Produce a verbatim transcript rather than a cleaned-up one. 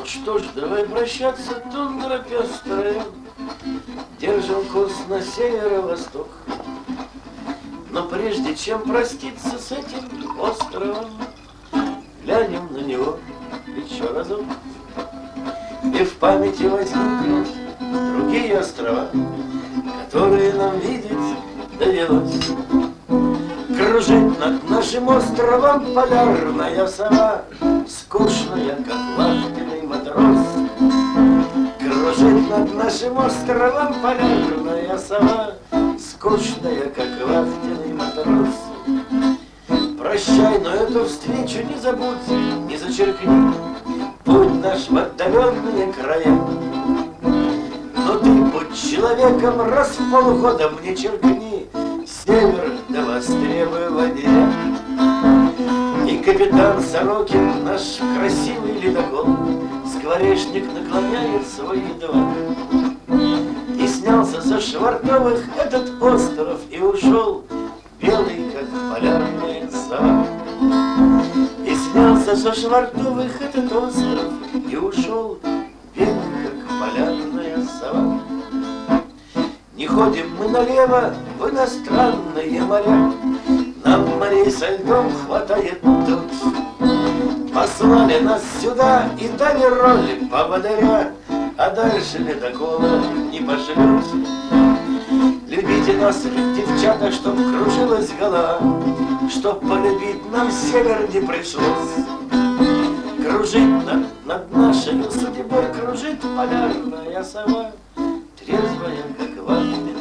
что ж, давай прощаться, тундра пестрая. Держим курс на северо-восток. Но прежде чем проститься с этим островом, глянем на него еще разок. И в памяти возникнут другие острова, которые нам видеть довелось. Кружит над нашим островом полярная сова, скучная, как вахтенный матрос. Кружит над нашим островом полярная сова, скучная, как вахтенный матрос. Прощай, но эту встречу не забудь, не зачеркни путь наш в отдаленные края. Но ты будь человеком, раз в полгода мне черкни север до востребования. И капитан Сорокин, наш красивый ледокол, скворечник наклоняет свой едва. И снялся со швартовых этот остров и ушел, белый, как полярная сова. И снялся со швартовых этот остров и ушел, белый, как полярная сова. Не ходим мы налево в иностранные моря, нам морей со льдом хватает тут. Послали нас сюда и дали роль поводыря, а дальше ледокола не пошлют. Любите нас, девчата, чтоб кружилась голова, чтоб полюбить нам север не пришлось. Кружит над, над нашей судьбой, кружит полярная сова, трезвая, как вахтенный